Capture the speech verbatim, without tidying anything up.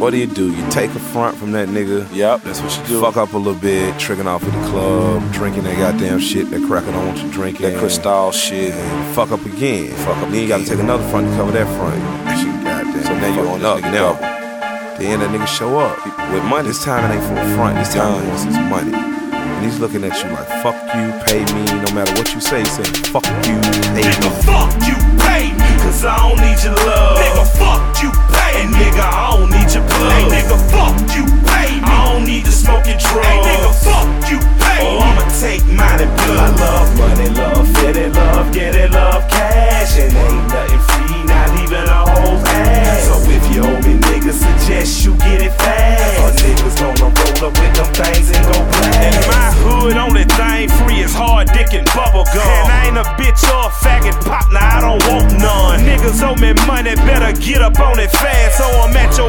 What do you do? You take a front from that nigga. Yep, that's what you do. Fuck up a little bit, tricking off at the club, drinking that goddamn shit that cracker don't want you drinking. That Cristal shit. And fuck up again. Fuck up then you gotta take another front to cover that front. Shit, goddamn. So now you on up this nigga now. double. Then that nigga show up with money. This time it ain't for the front. This time he wants his money. And he's looking at you like, fuck you, pay me. No matter what you say, he's saying, fuck you, pay me. Nigga, fuck you, pay me. Cause I don't need your love. Nigga, fuck you, pay me. Nigga, I don't need your blood. Hey, nigga, fuck you, pay me. I don't need to smoke your drugs. Hey, nigga, fuck you, pay me. Oh, I'ma take mine and blood. I love money, love fitted, love getting, love cash. And ain't nothing free, not even a whole ass. So if you owe me, nigga, suggest you get it fast. Or niggas gonna roll up with them things and go blast. In my hood, only thing free is hard dick and bubble gum. And I ain't a bitch or a faggot partner, I don't want none. Niggas owe me money, better get up on it fast. So I'm at your